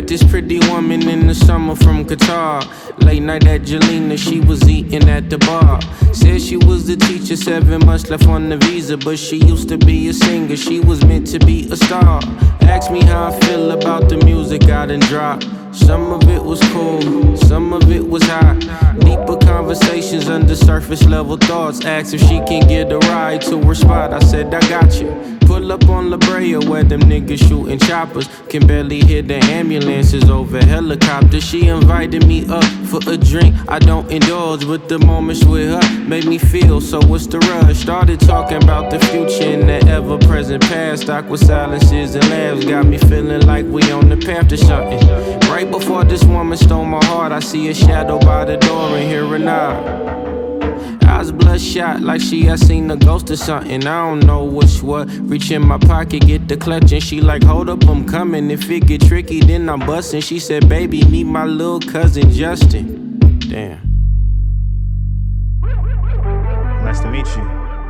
Met this pretty woman in the summer from Qatar. Late night at Jelena, she was eating at the bar. Said she was the teacher, 7 months left on the visa, but she used to be a singer, she was meant to be a star. Asked me how I feel about the music I done dropped. Some of it was cool, some of it was hot. Deeper conversations under surface level thoughts. Asked if she can get a ride to her spot, I said I got you. Pull up on La Brea where them niggas shooting choppers. Can barely hear the ambulances over helicopters. She invited me up for a drink, I don't indulge, but the moments with her made me feel, so what's the rush? Started talking about the future and the ever-present past. Awkward silences and laughs got me feeling like we on the path to something. Right before this woman stole my heart, I see a shadow by the door and hear her knock. Eyes bloodshot like she had seen a ghost or something. I don't know what's what. Reach in my pocket, get the clutch, and she like, hold up, I'm coming. If it get tricky, then I'm busting. She said, baby, meet my little cousin Justin. Damn. Nice to meet you.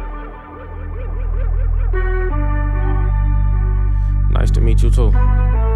Nice to meet you too.